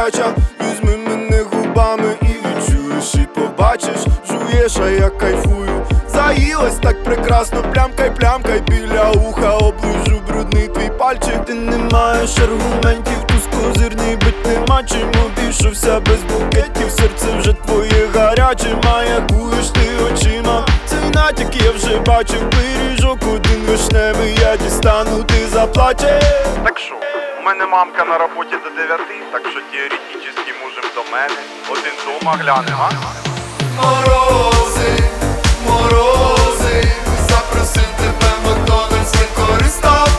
гаряча. Візьми мене губами і відчуєш, і побачиш. Жуєш, а я кайфую. Заїлась так прекрасно, плямкай біля уха. Оближу брудний твій пальчик. Ти не маєш аргументів, тускозирний бить нема чим. Обійшовся без букетів, серце вже твоє гаряче. Маякуєш ти очима, цей натяк я вже бачив. Пиріжок один вишневий я дістану, ти заплачеш. Так що, у мене мамка на роботі до 9, так що теоретично можем до мене один дома глянем, а? Морози, запросив тебе в Макдональдс, не користав.